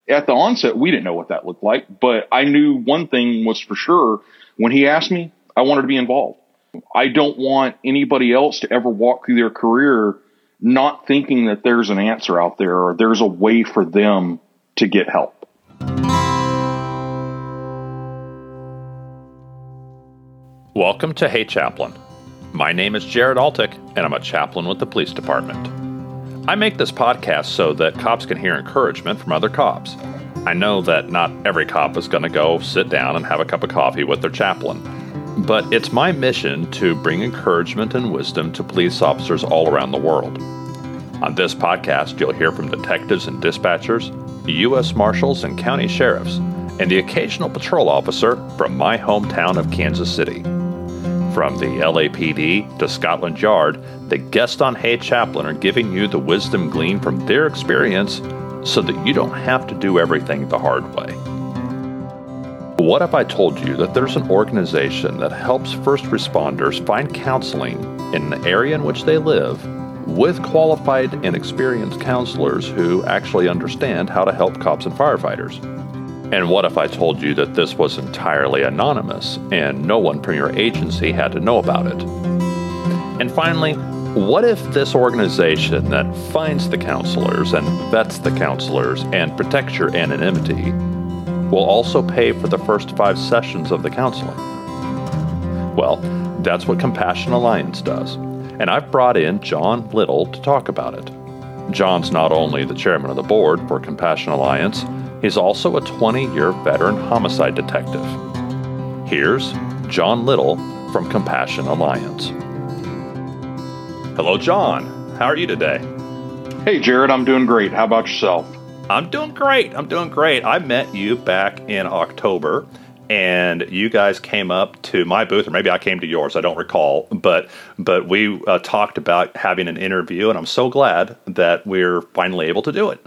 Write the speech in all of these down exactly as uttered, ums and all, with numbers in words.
at the onset, we didn't know what that looked like, but I knew one thing was for sure. When he asked me, I wanted to be involved. I don't want anybody else to ever walk through their career not thinking that there's an answer out there or there's a way for them to get help. Welcome to Hey Chaplain. My name is Jared Altick, and I'm a chaplain with the police department. I make this podcast so that cops can hear encouragement from other cops. I know that not every cop is going to go sit down and have a cup of coffee with their chaplain, but it's my mission to bring encouragement and wisdom to police officers all around the world. On this podcast, you'll hear from detectives and dispatchers, U S Marshals and county sheriffs, and the occasional patrol officer from my hometown of Kansas City. From the L A P D to Scotland Yard, the guests on Hey Chaplain are giving you the wisdom gleaned from their experience so that you don't have to do everything the hard way. What if I told you that there's an organization that helps first responders find counseling in the area in which they live with qualified and experienced counselors who actually understand how to help cops and firefighters? And what if I told you that this was entirely anonymous and no one from your agency had to know about it? And finally, what if this organization that finds the counselors and vets the counselors and protects your anonymity will also pay for the first five sessions of the counseling? Well, that's what Compassion Alliance does. And I've brought in John Little to talk about it. John's not only the chairman of the board for Compassion Alliance, he's also a twenty-year veteran homicide detective. Here's John Little from Compassion Alliance. Hello, John. How are you today? Hey, Jared, I'm doing great. How about yourself? I'm doing great. I'm doing great. I met you back in October, and you guys came up to my booth, or maybe I came to yours. I don't recall, but but we uh, talked about having an interview, and I'm so glad that we're finally able to do it.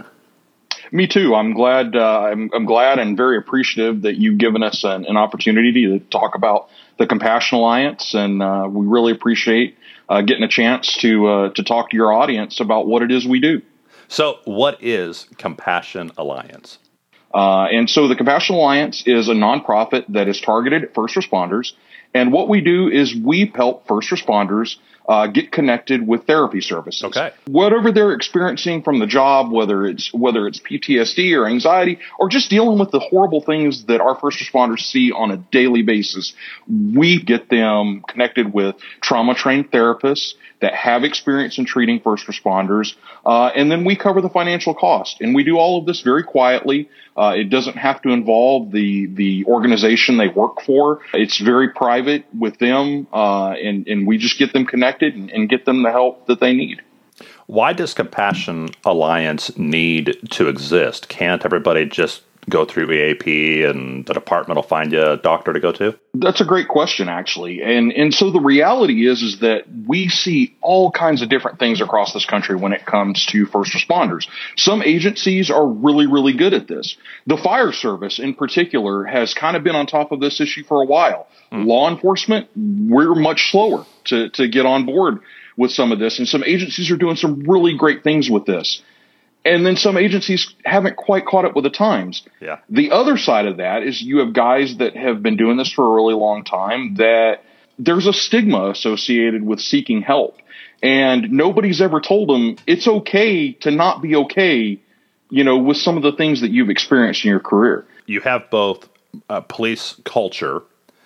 Me too. I'm glad. Uh, I'm, I'm glad and very appreciative that you've given us an, an opportunity to talk about the Compassion Alliance, and uh, we really appreciate uh, getting a chance to uh, to talk to your audience about what it is we do. So, what is Compassion Alliance? Uh, and so, the Compassion Alliance is a nonprofit that is targeted at first responders, and what we do is we help first responders Uh, get connected with therapy services. Okay. Whatever they're experiencing from the job, whether it's whether it's P T S D or anxiety, or just dealing with the horrible things that our first responders see on a daily basis, we get them connected with trauma-trained therapists that have experience in treating first responders, uh, and then we cover the financial cost. And we do all of this very quietly. Uh, it doesn't have to involve the the organization they work for. It's very private with them, uh, and, and we just get them connected and, and get them the help that they need. Why does Compassion Alliance need to exist? Can't everybody just go through E A P and the department will find you a doctor to go to? That's a great question, actually. And and so the reality is, is that we see all kinds of different things across this country when it comes to first responders. Some agencies are really, really good at this. The fire service in particular has kind of been on top of this issue for a while. Mm. Law enforcement, we're much slower to, to get on board with some of this. And some agencies are doing some really great things with this. And then some agencies haven't quite caught up with the times. Yeah. The other side of that is you have guys that have been doing this for a really long time that there's a stigma associated with seeking help. And nobody's ever told them it's okay to not be okay, you know, with some of the things that you've experienced in your career. You have both uh, police culture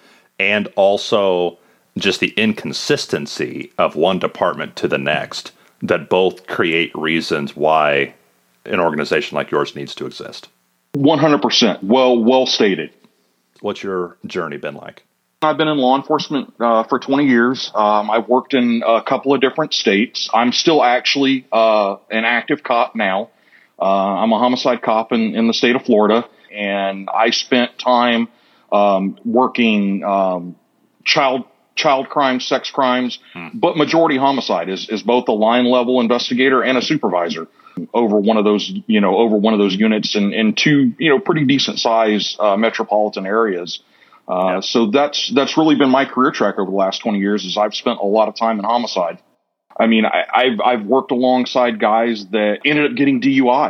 and also just the inconsistency of one department to the next that both create reasons why an organization like yours needs to exist. one hundred percent. Well, well stated. What's your journey been like? I've been in law enforcement uh, for twenty years. Um, I've worked in a couple of different states. I'm still actually uh, an active cop now. Uh, I'm a homicide cop in, in the state of Florida, and I spent time um, working um, child child crimes, sex crimes, hmm. but majority homicide is, is both a line level investigator and a supervisor over one of those, you know, over one of those units in, in two, you know, pretty decent size uh, metropolitan areas. Uh, yeah. So that's, that's really been my career track over the last twenty years is I've spent a lot of time in homicide. I mean, I, I've, I've worked alongside guys that ended up getting D U Is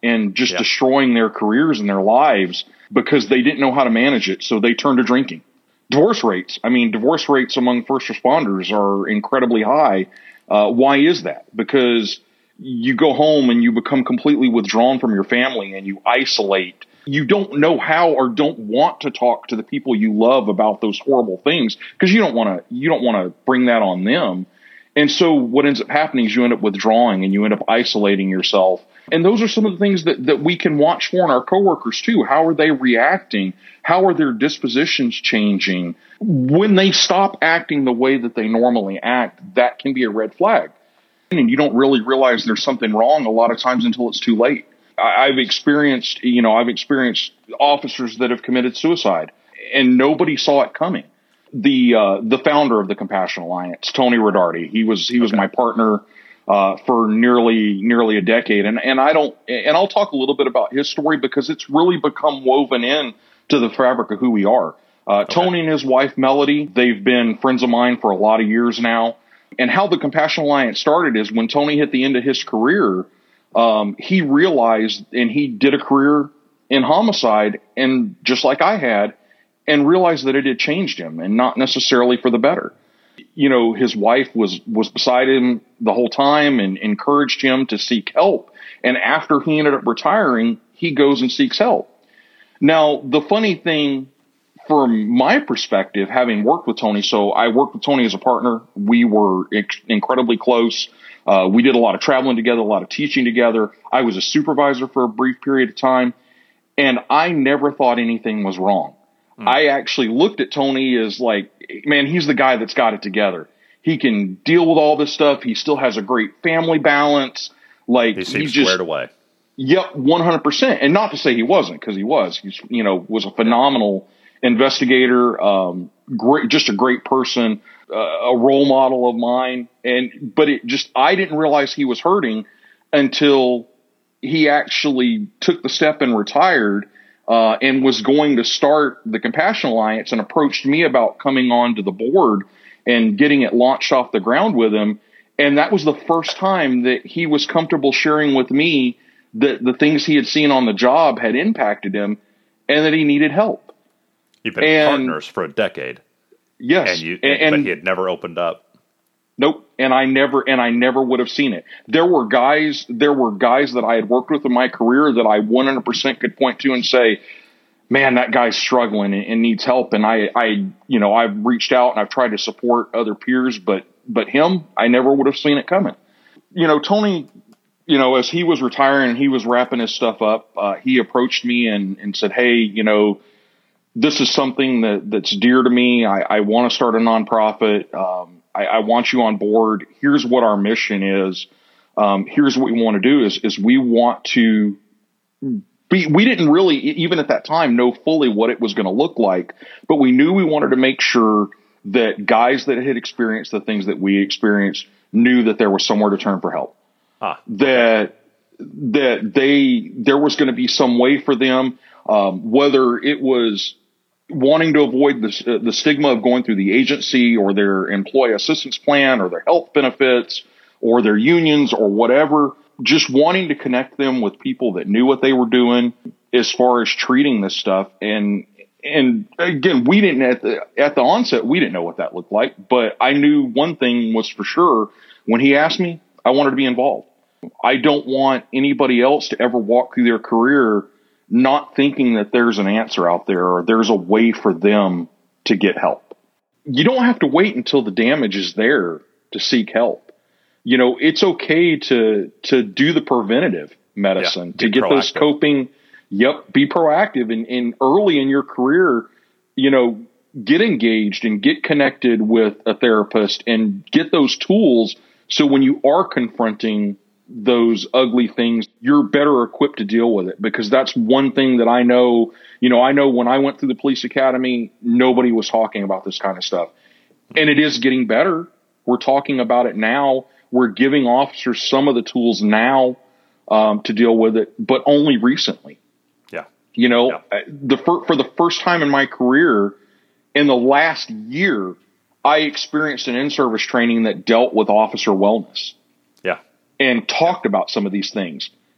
and just yeah. destroying their careers and their lives because they didn't know how to manage it. So they turned to drinking. Divorce rates. I mean, divorce rates among first responders are incredibly high. Uh, why is that? Because you go home and you become completely withdrawn from your family and you isolate. You don't know how or don't want to talk to the people you love about those horrible things because you don't want to, you don't want to bring that on them. And so what ends up happening is you end up withdrawing and you end up isolating yourself. And those are some of the things that, that we can watch for in our coworkers too. How are they reacting? How are their dispositions changing? When they stop acting the way that they normally act, that can be a red flag. And you don't really realize there's something wrong a lot of times until it's too late. I, I've experienced, you know, I've experienced officers that have committed suicide and nobody saw it coming. The uh, the founder of the Compassion Alliance, Tony Rodardi, he was he was okay. my partner uh, for nearly nearly a decade, and and I don't and I'll talk a little bit about his story because it's really become woven in to the fabric of who we are. Uh, okay. Tony and his wife Melody, they've been friends of mine for a lot of years now. And how the Compassion Alliance started is when Tony hit the end of his career, um, he realized, and he did a career in homicide, and just like I had. And realized that it had changed him and not necessarily for the better. You know, his wife was, was beside him the whole time and encouraged him to seek help. And after he ended up retiring, he goes and seeks help. Now, the funny thing from my perspective, having worked with Tony, so I worked with Tony as a partner. We were ex- incredibly close. Uh, we did a lot of traveling together, a lot of teaching together. I was a supervisor for a brief period of time, and I never thought anything was wrong. I actually looked at Tony as like, man, he's the guy that's got it together. He can deal with all this stuff. He still has a great family balance. Like he seems he just, squared away. Yep, one hundred percent. And not to say he wasn't, because he was. He's, you know, was a phenomenal investigator, um, great, just a great person, uh, a role model of mine. And but it just, I didn't realize he was hurting until he actually took the step and retired. Uh, and was going to start the Compassion Alliance and approached me about coming on to the board and getting it launched off the ground with him. And that was the first time that he was comfortable sharing with me that the things he had seen on the job had impacted him and that he needed help. You've been and, partners for a decade. Yes. And you, and, and, but he had never opened up. Nope. And I never, and I never would have seen it. There were guys, there were guys that I had worked with in my career that I one hundred percent could point to and say, man, that guy's struggling and, and needs help. And I, I, you know, I've reached out and I've tried to support other peers, but, but him, I never would have seen it coming. You know, Tony, you know, as he was retiring and he was wrapping his stuff up, uh, he approached me and, and said, hey, you know, this is something that, that's dear to me. I, I want to start a nonprofit. Um, I, I want you on board. Here's what our mission is. Um, here's what we want to do is, is we want to be, we didn't really, even at that time, know fully what it was going to look like, but we knew we wanted to make sure that guys that had experienced the things that we experienced knew that there was somewhere to turn for help. Ah. That, that they, there was going to be some way for them, um, whether it was wanting to avoid the, uh, the stigma of going through the agency or their employee assistance plan or their health benefits or their unions or whatever, just wanting to connect them with people that knew what they were doing as far as treating this stuff. And, and again, we didn't at the, at the onset, we didn't know what that looked like, but I knew one thing was for sure. When he asked me, I wanted to be involved. I don't want anybody else to ever walk through their career not thinking that there's an answer out there or there's a way for them to get help. You don't have to wait until the damage is there to seek help. You know, it's okay to, to do the preventative medicine, yeah, to get proactive. Those coping. Yep. Be proactive and, and early in your career, you know, get engaged and get connected with a therapist and get those tools. So when you are confronting those ugly things, you're better equipped to deal with it, because that's one thing that I know, you know, I know when I went through the police academy, nobody was talking about this kind of stuff, and it is getting better. We're talking about it now. We're giving officers some of the tools now, um, to deal with it, but only recently. Yeah. You know, yeah. the, for, for the first time in my career in the last year, I experienced an in-service training that dealt with officer wellness. And talked about some of these things.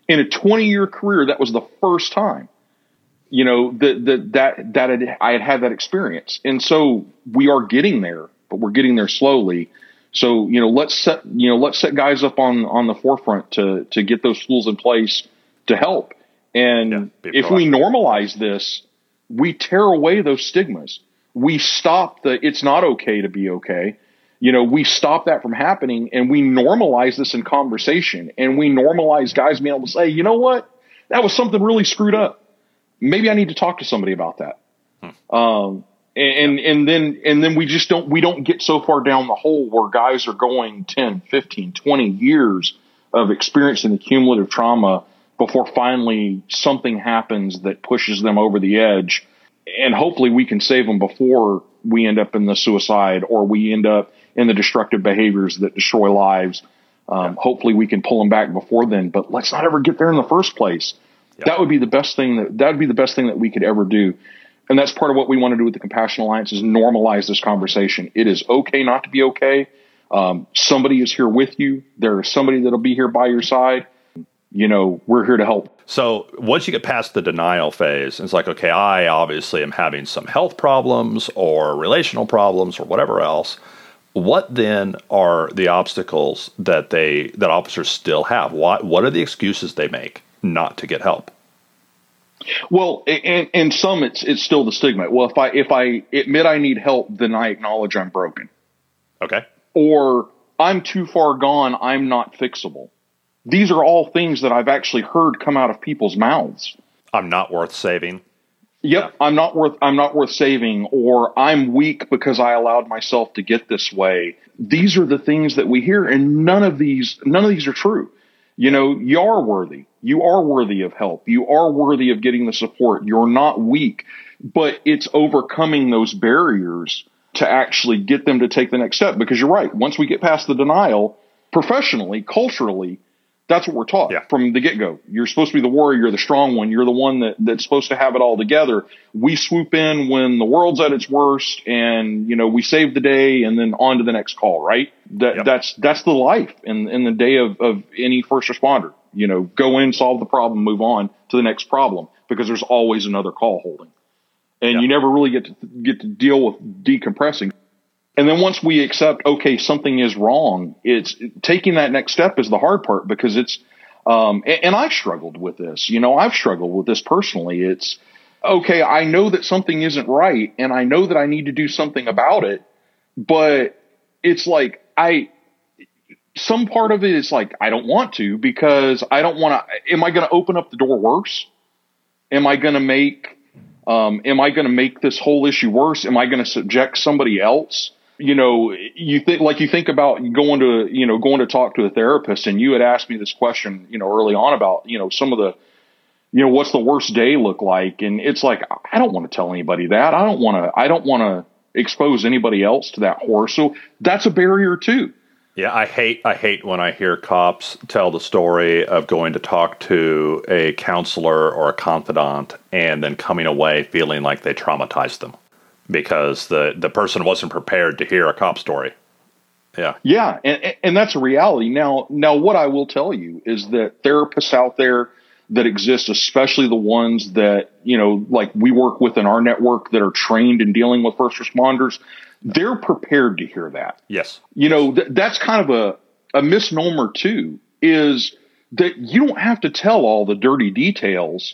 In a twenty-year career, that was the first time, you know, that that that that had, I had had that experience. And so we are getting there, but we're getting there slowly. So, you know, let's set, you know, let's set guys up on, on the forefront to, to get those tools in place to help. And yeah, if we normalize this, we tear away those stigmas. We stop the, it's not okay to be okay. You know, we stop that from happening, and we normalize this in conversation, and we normalize guys being able to say, you know what, that was something really screwed up. Maybe I need to talk to somebody about that. Hmm. Um, and, yeah. and then, and then we just don't, we don't get so far down the hole where guys are going ten, fifteen, twenty years of experiencing the cumulative trauma before finally something happens that pushes them over the edge. And hopefully we can save them before we end up in the suicide, or we end up in the destructive behaviors that destroy lives. Um, yeah. Hopefully we can pull them back before then, but let's not ever get there in the first place. Yeah. That would be the best thing that, that would be the best thing that we could ever do. And that's part of what we want to do with the Compassion Alliance, is normalize this conversation. It is okay not to be okay. Um, somebody is here with you. There is somebody that'll be here by your side. You know, we're here to help. So once you get past the denial phase, it's like, okay, I obviously am having some health problems or relational problems or whatever else. What then are the obstacles that they that officers still have? What what are the excuses they make not to get help? Well, and, and some it's it's still the stigma. Well, if I if I admit I need help, then I acknowledge I'm broken. Okay. Or I'm too far gone, I'm not fixable. These are all things that I've actually heard come out of people's mouths. I'm not worth saving. Yep, yeah. I'm not worth I'm not worth saving, or I'm weak because I allowed myself to get this way. These are the things that we hear, and none of these none of these are true. You know, you are worthy. You are worthy of help. You are worthy of getting the support. You're not weak, but it's overcoming those barriers to actually get them to take the next step. Because you're right. Once we get past the denial, professionally, culturally, that's what we're taught yeah. from the get-go. You're supposed to be the warrior. You're the strong one. You're the one that, that's supposed to have it all together. We swoop in when the world's at its worst, and, you know, we save the day and then on to the next call, right? That, yep. That's that's the life in, in the day of, of any first responder. You know, go in, solve the problem, move on to the next problem, because there's always another call holding. And yep. you never really get to get to deal with decompressing. And then once we accept, okay, something is wrong, it's taking that next step is the hard part, because it's, um, and, and I've struggled with this, you know, I've struggled with this personally. It's, okay, I know that something isn't right, and I know that I need to do something about it, but it's like, I, some part of it is like, I don't want to, because I don't want to, am I going to open up the door worse? Am I going to make, um, am I going to make this whole issue worse? Am I going to subject somebody else? You know, you think like you think about going to, you know, going to talk to a therapist, and you had asked me this question, you know, early on about, you know, some of the, you know, what's the worst day look like? And it's like, I don't want to tell anybody that. I don't want to, I don't want to expose anybody else to that horror. So that's a barrier too. Yeah. I hate, I hate when I hear cops tell the story of going to talk to a counselor or a confidant and then coming away feeling like they traumatized them, because the, the person wasn't prepared to hear a cop story. Yeah. Yeah. And, and that's a reality. Now, now what I will tell you is that therapists out there that exist, especially the ones that, you know, like we work with in our network that are trained in dealing with first responders, they're prepared to hear that. Yes. You know, th- that's kind of a, a misnomer too, is that you don't have to tell all the dirty details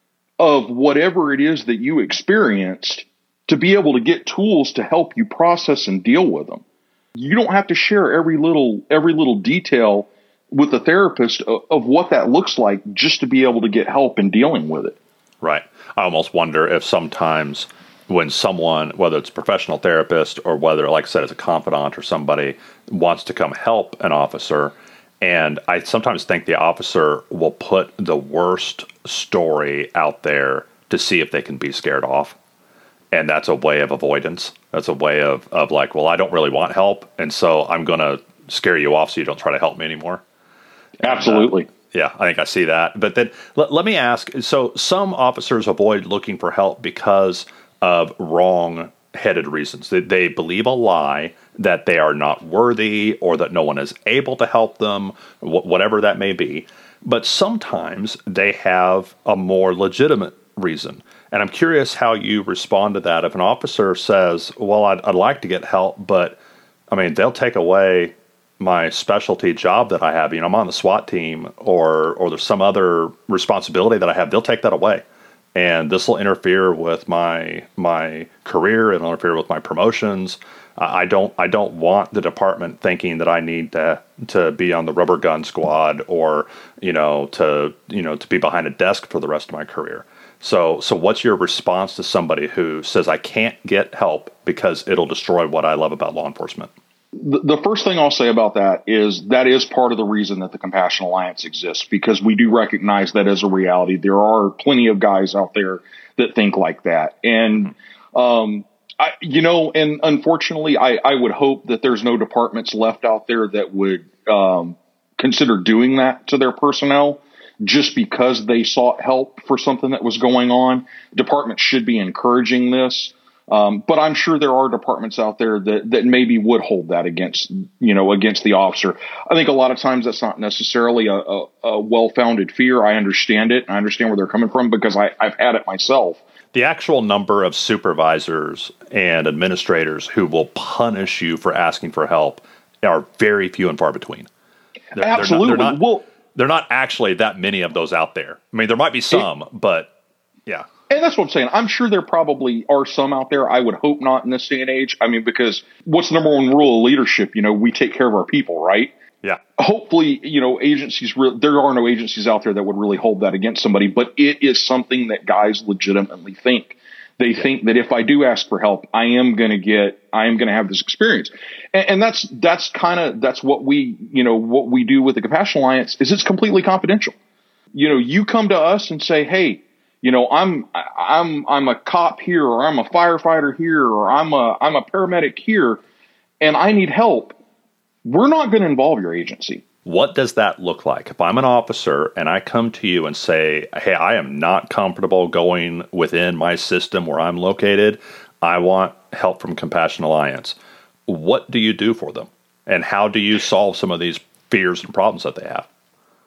of whatever it is that you experienced to be able to get tools to help you process and deal with them. You don't have to share every little, every little detail with the therapist of, of what that looks like just to be able to get help in dealing with it. Right. I almost wonder if sometimes when someone, whether it's a professional therapist or whether, like I said, it's a confidant or somebody wants to come help an officer, and I sometimes think the officer will put the worst story out there to see if they can be scared off. And that's a way of avoidance. That's a way of, of like, well, I don't really want help, and so I'm going to scare you off so you don't try to help me anymore. Absolutely. And, uh, yeah, I think I see that. But then let, let me ask, so some officers avoid looking for help because of wrong-headed reasons. They, they believe a lie that they are not worthy or that no one is able to help them, wh- whatever that may be. but sometimes they have a more legitimate reason. And I'm curious how you respond to that. If an officer says, well, I'd, I'd like to get help, but I mean, they'll take away my specialty job that I have. You know, I'm on the SWAT team, or or there's some other responsibility that I have. They'll take that away. And this will interfere with my my career. It'll interfere with my promotions. Uh, I don't I don't want the department thinking that I need to to be on the rubber gun squad, or you know to you know to be behind a desk for the rest of my career. So so what's your response to somebody who says I can't get help because it'll destroy what I love about law enforcement? The, the first thing I'll say about that is that is part of the reason that the Compassion Alliance exists, because we do recognize that as a reality. There are plenty of guys out there that think like that. And, um, I, you know, and unfortunately, I, I would hope that there's no departments left out there that would um, consider doing that to their personnel just because they sought help for something that was going on. Departments should be encouraging this. Um, but I'm sure there are departments out there that, that maybe would hold that against, you know, against the officer. I think a lot of times that's not necessarily a, a, a well-founded fear. I understand it. I understand where they're coming from because I, I've had it myself. The actual number of supervisors and administrators who will punish you for asking for help are very few and far between. They're, Absolutely. They're not, they're not, well, they're not actually that many of those out there. I mean, there might be some, it, but yeah. And that's what I'm saying. I'm sure there probably are some out there. I would hope not in this day and age. I mean, because what's the number one rule of leadership? You know, we take care of our people, right? Yeah. Hopefully, you know, agencies, re- there are no agencies out there that would really hold that against somebody, but it is something that guys legitimately think. They yeah. think that if I do ask for help, I am going to get, I am going to have this experience. And, and that's, that's kind of, that's what we, you know, what we do with the Compassion Alliance is it's completely confidential. You know, you come to us and say, hey, you know, I'm, I'm, I'm a cop here, or I'm a firefighter here, or I'm a, I'm a paramedic here, and I need help. We're not going to involve your agency. What does that look like? If I'm an officer and I come to you and say, hey, I am not comfortable going within my system where I'm located, I want help from Compassion Alliance. What do you do for them? And how do you solve some of these fears and problems that they have?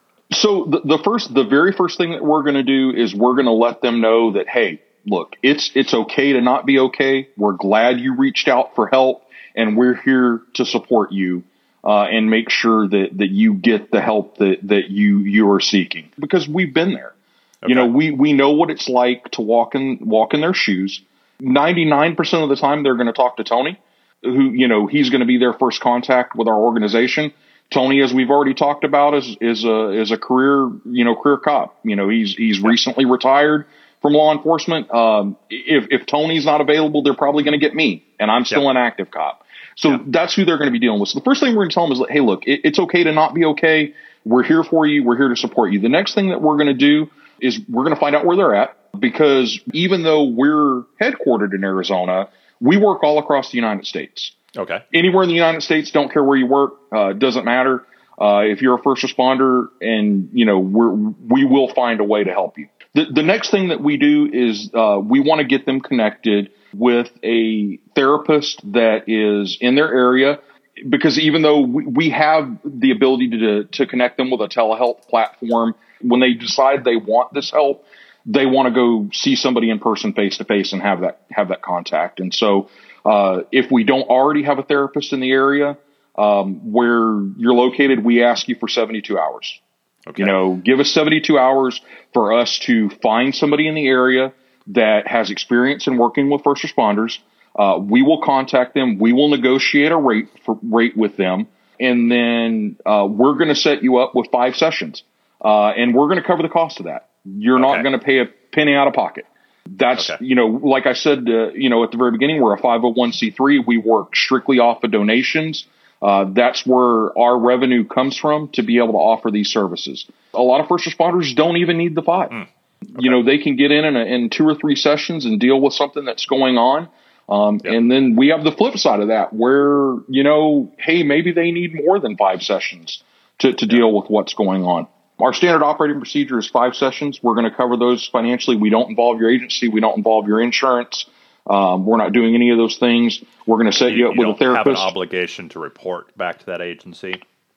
So the, the first, the very first thing that we're going to do is we're going to let them know that, hey, look, it's, it's okay to not be okay. We're glad you reached out for help, and we're here to support you, uh, and make sure that, that you get the help that, that you, you are seeking, because we've been there. Okay. You know, we, we know what it's like to walk in, walk in their shoes. ninety-nine percent of the time they're going to talk to Tony, who, you know, he's going to be their first contact with our organization. Tony, as we've already talked about, is is a is a career you know career cop. You know, he's he's recently retired from law enforcement. Um, if if Tony's not available, they're probably going to get me, and I'm still yep. an active cop. So yep. that's who they're going to be dealing with. So the first thing we're going to tell them is, hey, look, it, it's okay to not be okay. We're here for you. We're here to support you. The next thing that we're going to do is we're going to find out where they're at, because even though we're headquartered in Arizona, we work all across the United States. Okay. Anywhere in the United States, don't care where you work, uh, doesn't matter. Uh, if you're a first responder, and you know, we're, we will find a way to help you. The, the next thing that we do is uh, we want to get them connected with a therapist that is in their area, because even though we, we have the ability to to connect them with a telehealth platform, when they decide they want this help, they want to go see somebody in person, face to face, and have that have that contact. And so, uh, if we don't already have a therapist in the area um, where you're located, we ask you for seventy-two hours. Okay. You know, give us seventy-two hours for us to find somebody in the area that has experience in working with first responders. Uh, we will contact them. We will negotiate a rate for, rate with them, and then uh, we're going to set you up with five sessions, uh, and we're going to cover the cost of that. You're okay. not going to pay a penny out of pocket. That's, okay. you know, like I said, uh, you know, at the very beginning, we're a five oh one c three. We work strictly off of donations. Uh, that's where our revenue comes from to be able to offer these services. A lot of first responders don't even need the five. Mm. Okay. You know, they can get in in, a, in two or three sessions and deal with something that's going on. Um, yep. And then we have the flip side of that where, you know, hey, maybe they need more than five sessions to, to yep. deal with what's going on. Our standard operating procedure is five sessions. We're going to cover those financially. We don't involve your agency. We don't involve your insurance. Um, we're not doing any of those things. Wewe're going to set you, you up you with don't a therapist. Have an obligation to report back to that agency?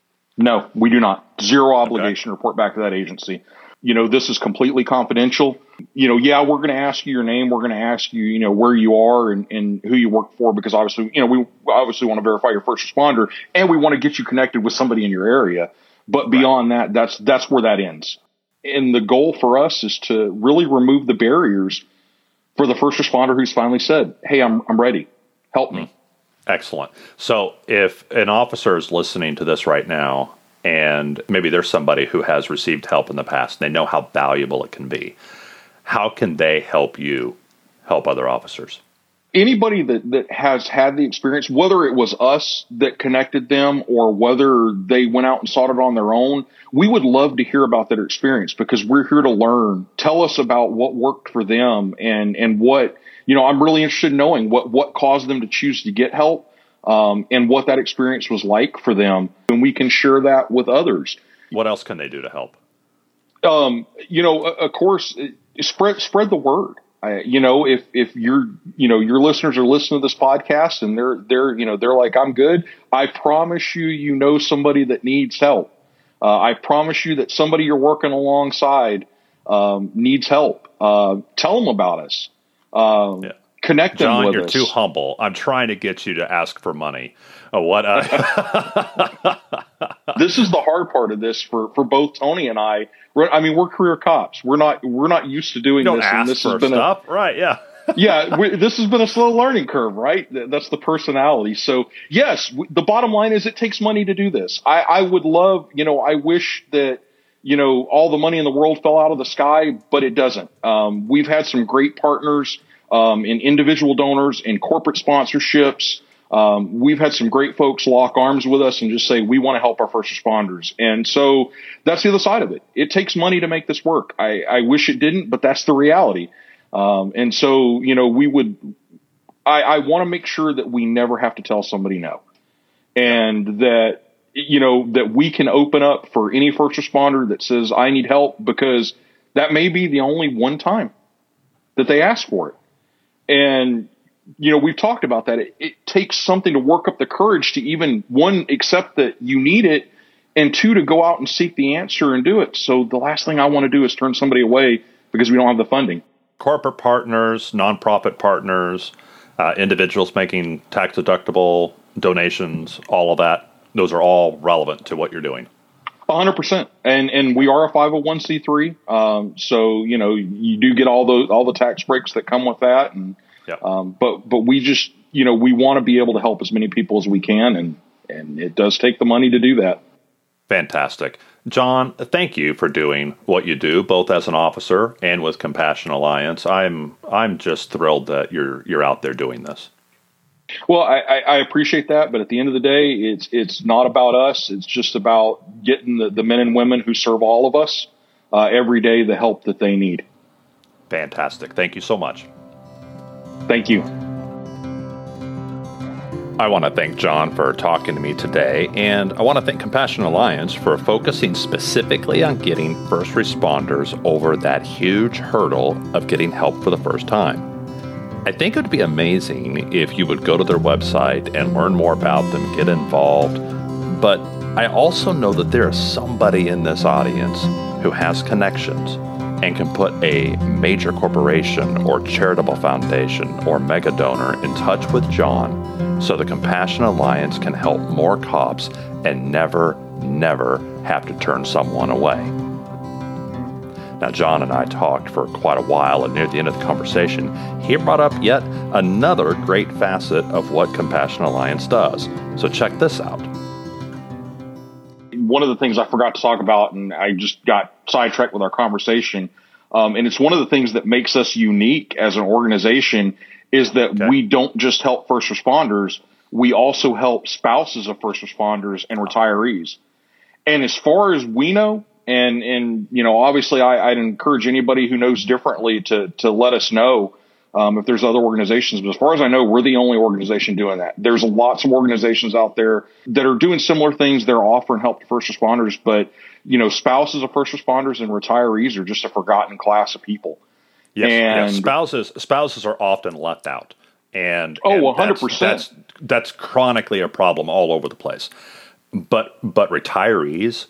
No, we do not. Zero obligation to report back to that agency. You know, this is completely confidential. You know, yeah, we're going to ask you your name. We're going to ask you, you know, where you are and, and who you work for, because obviously, you know, we obviously want to verify your first responder, and we want to get you connected with somebody in your area. But beyond right. that, that's that's where that ends. And the goal for us is to really remove the barriers for the first responder who's finally said, "Hey, I'm I'm ready. Help me." Excellent. So if an officer is listening to this right now, and maybe there's somebody who has received help in the past, and they know how valuable it can be, how can they help you help other officers? Anybody that, that has had the experience, whether it was us that connected them or whether they went out and sought it on their own, we would love to hear about their experience, because we're here to learn. Tell us about what worked for them, and, and what, you know, I'm really interested in knowing what, what caused them to choose to get help. Um, and what that experience was like for them, and we can share that with others. What else can they do to help? Um, you know, of course, spread spread the word. I, you know, if if you're, you know, your listeners are listening to this podcast and they're they're you know they're like, I'm good. I promise you, you know somebody that needs help. Uh, I promise you that somebody you're working alongside um, needs help. Uh, tell them about us. Um, yeah. Connect them John, with you're us. too humble. I'm trying to get you to ask for money. Uh, what? Uh... This is the hard part of this for, for both Tony and I. We're, I mean, we're career cops. We're not we're not used to doing Don't this. ask and this for has been stuff, a, right? Yeah, yeah. We, this has been a slow learning curve, right? That's the personality. So yes, w- the bottom line is it takes money to do this. I, I would love, you know, I wish that, you know, all the money in the world fell out of the sky, but it doesn't. Um, we've had some great partners. Um, in individual donors, in corporate sponsorships. Um, we've had some great folks lock arms with us and just say, we want to help our first responders. And so that's the other side of it. It takes money to make this work. I, I wish it didn't, but that's the reality. Um, and so, you know, we would, I, I want to make sure that we never have to tell somebody no. And that, you know, that we can open up for any first responder that says, I need help, because that may be the only one time that they ask for it. And, you know, we've talked about that. It, it takes something to work up the courage to even, one, accept that you need it, and two, to go out and seek the answer and do it. So the last thing I want to do is turn somebody away because we don't have the funding. Corporate partners, nonprofit partners, uh, individuals making tax-deductible donations, all of that, those are all relevant to what you're doing. A hundred percent. And, and we are a five oh one c three. Um, so, you know, you do get all those, all the tax breaks that come with that. And, yep. um, but, but we just, you know, we want to be able to help as many people as we can. And, and it does take the money to do that. Fantastic. John, thank you for doing what you do, both as an officer and with Compassion Alliance. I'm, I'm just thrilled that you're, you're out there doing this. Well, I, I appreciate that, but at the end of the day, it's it's not about us. It's just about getting the, the men and women who serve all of us uh, every day the help that they need. Fantastic. Thank you so much. Thank you. I want to thank John for talking to me today, and I want to thank Compassion Alliance for focusing specifically on getting first responders over that huge hurdle of getting help for the first time. I think it would be amazing if you would go to their website and learn more about them, get involved. But I also know that there is somebody in this audience who has connections and can put a major corporation or charitable foundation or mega donor in touch with John so the Compassion Alliance can help more cops and never, never have to turn someone away. Now, John and I talked for quite a while, and near the end of the conversation, he brought up yet another great facet of what Compassion Alliance does. So check this out. One of the things I forgot to talk about, and I just got sidetracked with our conversation, um, and it's one of the things that makes us unique as an organization, is that okay. we don't just help first responders, we also help spouses of first responders and retirees. And as far as we know, And, and, you know, obviously I, I'd encourage anybody who knows differently to, to let us know, um, if there's other organizations. But as far as I know, we're the only organization doing that. There's lots of organizations out there that are doing similar things. They're offering help to first responders, but, you know, spouses of first responders and retirees are just a forgotten class of people. Yes, and yes. Spouses, spouses are often left out. And, oh, and one hundred percent. That's, that's, that's chronically a problem all over the place. But but retirees,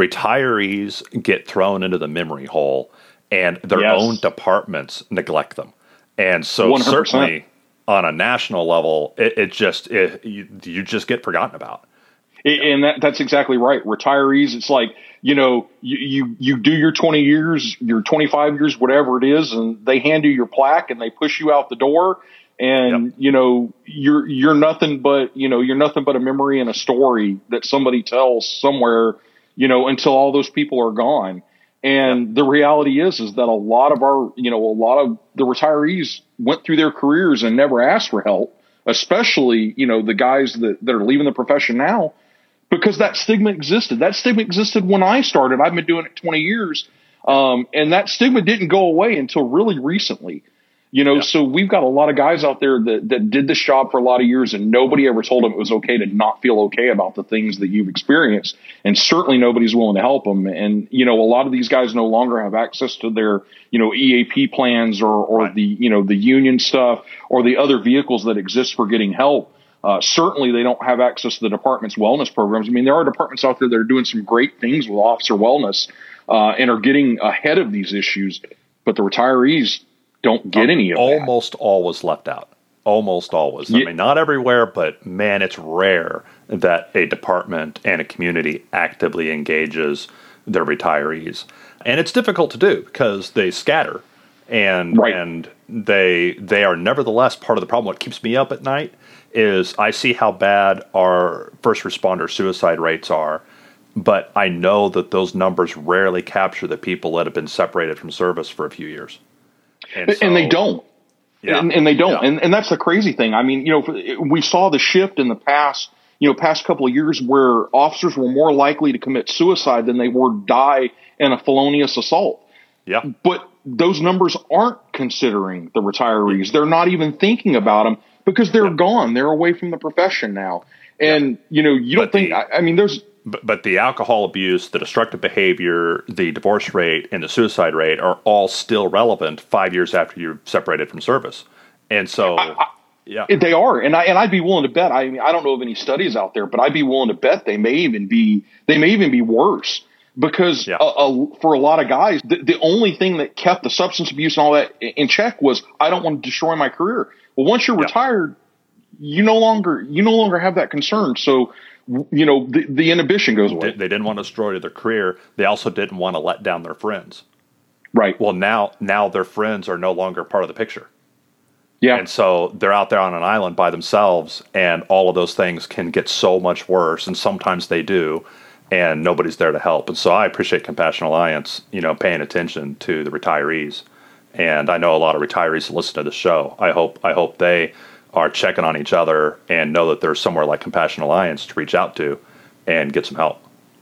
retirees get thrown into the memory hole, and their Yes. own departments neglect them. And so one hundred percent. certainly on a national level, it, it just it, you, you just get forgotten about. And that, that's exactly right. Retirees, it's like, you know, you, you, you do your twenty years, your twenty-five years, whatever it is, and they hand you your plaque and they push you out the door. And, Yep. you know, you're, you're nothing but, you know, you're nothing but a memory and a story that somebody tells somewhere, you know, until all those people are gone. And Yep. the reality is, is that a lot of our, you know, a lot of the retirees went through their careers and never asked for help, especially, you know, the guys that, that are leaving the profession now, because that stigma existed. That stigma existed when I started. I've been doing it twenty years. Um, and that stigma didn't go away until really recently. You know, Yeah. so we've got a lot of guys out there that, that did this job for a lot of years, and nobody ever told them it was okay to not feel okay about the things that you've experienced. And certainly nobody's willing to help them. And, you know, a lot of these guys no longer have access to their, you know, E A P plans or, or Right. the, you know, the union stuff or the other vehicles that exist for getting help. Uh, certainly they don't have access to the department's wellness programs. I mean, there are departments out there that are doing some great things with officer wellness, uh, and are getting ahead of these issues, but the retirees don't get any of that. Almost always left out. Almost always. I Yeah. mean, not everywhere, but man, it's rare that a department and a community actively engages their retirees. And it's difficult to do because they scatter and Right. and they they are nevertheless part of the problem. What keeps me up at night is I see how bad our first responder suicide rates are, but I know that those numbers rarely capture the people that have been separated from service for a few years. And, and they so- don't. Yeah. And, and they don't. Yeah. And, and that's the crazy thing. I mean, you know, we saw the shift in the past, you know, past couple of years where officers were more likely to commit suicide than they were die in a felonious assault. Yeah. But those numbers aren't considering the retirees. They're not even thinking about them because they're Yeah. gone. They're away from the profession now. And, you know, you don't But think, the- I, I mean, there's, But, but the alcohol abuse, the destructive behavior, the divorce rate, and the suicide rate are all still relevant five years after you're separated from service. And so, yeah. they are. And I, and I'd be willing to bet, I mean, I don't know of any studies out there, but I'd be willing to bet they may even be, they may even be worse because Yeah. uh, uh, for a lot of guys, the, the only thing that kept the substance abuse and all that in check was, I don't want to destroy my career. Well, once you're Yeah. retired, you no longer, you no longer have that concern. So, you know, the, the inhibition goes away. They didn't want to destroy their career. They also didn't want to let down their friends. Right. Well, now, now their friends are no longer part of the picture. Yeah. And so they're out there on an island by themselves, and all of those things can get so much worse, and sometimes they do, and nobody's there to help. And so I appreciate Compassion Alliance, you know, paying attention to the retirees. And I know a lot of retirees listen to the show. I hope I hope they are checking on each other and know that there's somewhere like Compassion Alliance to reach out to and get some help.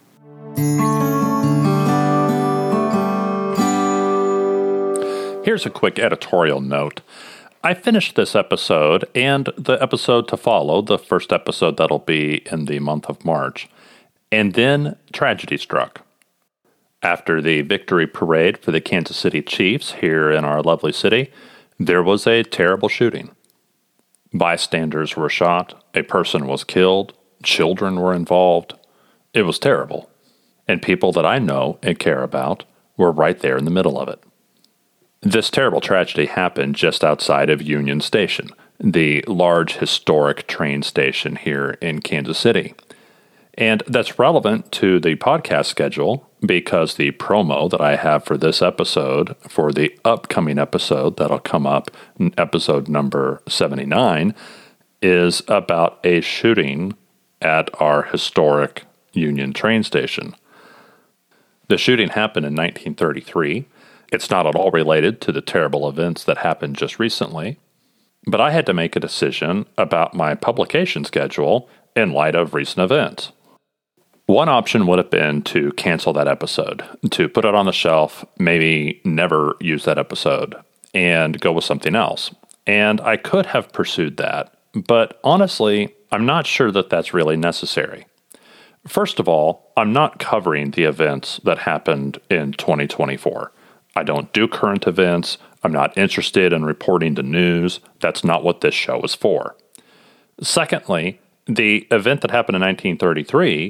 Here's a quick editorial note. I finished this episode and the episode to follow, the first episode that'll be in the month of March, and then tragedy struck. After the victory parade for the Kansas City Chiefs here in our lovely city, there was a terrible shooting. Bystanders were shot, a person was killed, children were involved. It was terrible, and people that I know and care about were right there in the middle of it. This terrible tragedy happened just outside of Union Station, the large historic train station here in Kansas City. And that's relevant to the podcast schedule because the promo that I have for this episode, for the upcoming episode that'll come up, episode number seventy-nine, is about a shooting at our historic Union train station. The shooting happened in nineteen thirty-three. It's not at all related to the terrible events that happened just recently, but I had to make a decision about my publication schedule in light of recent events. One option would have been to cancel that episode, to put it on the shelf, maybe never use that episode, and go with something else. And I could have pursued that, but honestly, I'm not sure that that's really necessary. First of all, I'm not covering the events that happened in twenty twenty-four. I don't do current events. I'm not interested in reporting the news. That's not what this show is for. Secondly, the event that happened in nineteen thirty-three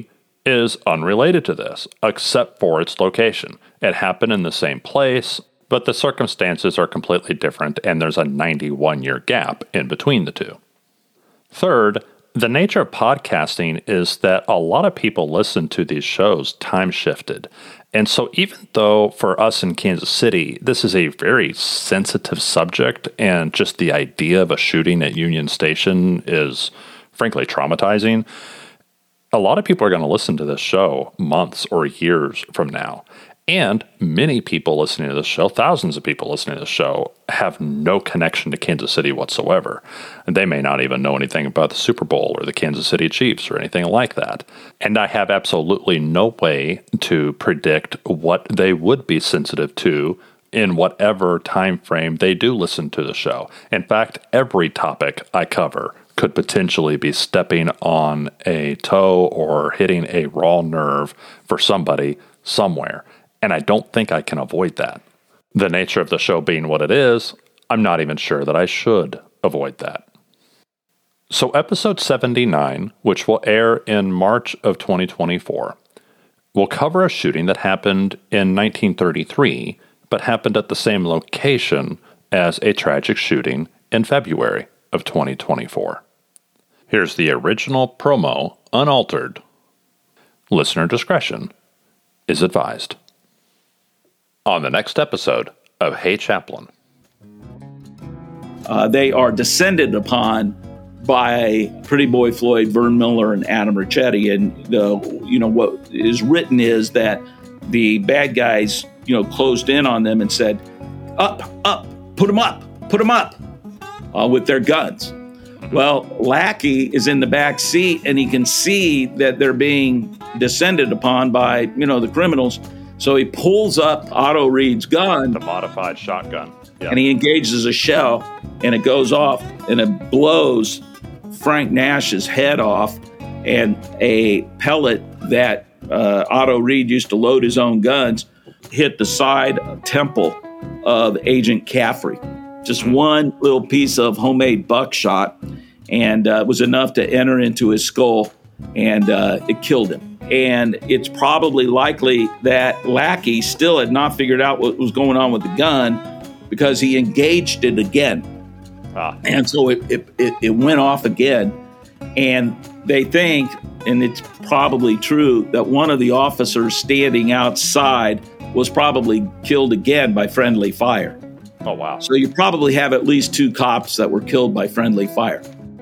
is unrelated to this, except for its location. It happened in the same place, but the circumstances are completely different, and there's a ninety-one year gap in between the two. Third, the nature of podcasting is that a lot of people listen to these shows time shifted. And so even though for us in Kansas City, this is a very sensitive subject, and just the idea of a shooting at Union Station is frankly traumatizing, a lot of people are going to listen to this show months or years from now. And many people listening to this show, thousands of people listening to this show, have no connection to Kansas City whatsoever. And they may not even know anything about the Super Bowl or the Kansas City Chiefs or anything like that. And I have absolutely no way to predict what they would be sensitive to in whatever time frame they do listen to the show. In fact, every topic I cover could potentially be stepping on a toe or hitting a raw nerve for somebody somewhere. And I don't think I can avoid that. The nature of the show being what it is, I'm not even sure that I should avoid that. So episode seventy-nine, which will air in March of twenty twenty-four, will cover a shooting that happened in nineteen thirty-three, but happened at the same location as a tragic shooting in February of twenty twenty-four. Here's the original promo, unaltered. Listener discretion is advised. On the next episode of Hey Chaplain. Uh, they are descended upon by Pretty Boy Floyd, Vern Miller, and Adam Ricchetti. And the, you know, what is written is that the bad guys, you know, closed in on them and said, up, up, put them up, put them up uh, with their guns. Well, Lackey is in the back seat and he can see that they're being descended upon by, you know, the criminals. So he pulls up Otto Reed's gun. The modified shotgun. Yeah. And he engages a shell, and it goes off, and it blows Frank Nash's head off, and a pellet that uh, Otto Reed used to load his own guns hit the side temple of Agent Caffrey. Just mm-hmm. one little piece of homemade buckshot, and uh, was enough to enter into his skull, and uh, it killed him. And it's probably likely that Lackey still had not figured out what was going on with the gun because he engaged it again. Ah. And so it, it, it, it went off again. And they think, and it's probably true, that one of the officers standing outside was probably killed again by friendly fire. Oh, wow. So you probably have at least two cops that were killed by friendly fire.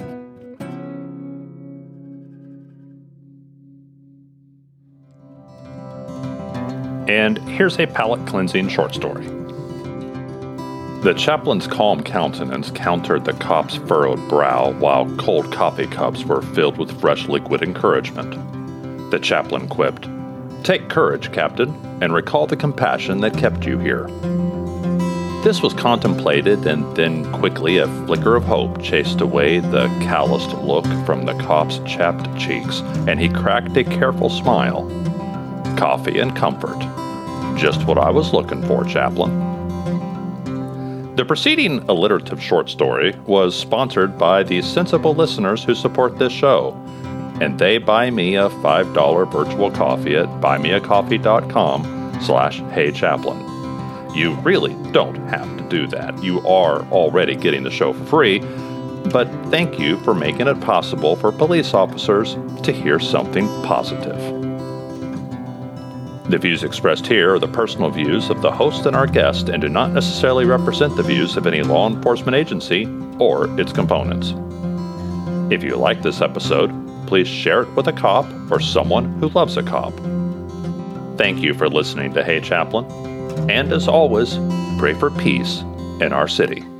And here's a palate-cleansing short story. The chaplain's calm countenance countered the cop's furrowed brow while cold coffee cups were filled with fresh liquid encouragement. The chaplain quipped, "Take courage, Captain, and recall the compassion that kept you here." This was contemplated, and then quickly a flicker of hope chased away the calloused look from the cop's chapped cheeks, and he cracked a careful smile. Coffee and comfort. Just what I was looking for, Chaplain. The preceding alliterative short story was sponsored by the sensible listeners who support this show, and they buy me a five dollars virtual coffee at buymeacoffee.com slash heychaplain. You really don't have to do that. You are already getting the show for free, but thank you for making it possible for police officers to hear something positive. The views expressed here are the personal views of the host and our guest and do not necessarily represent the views of any law enforcement agency or its components. If you like this episode, please share it with a cop or someone who loves a cop. Thank you for listening to Hey Chaplain, and as always, pray for peace in our city.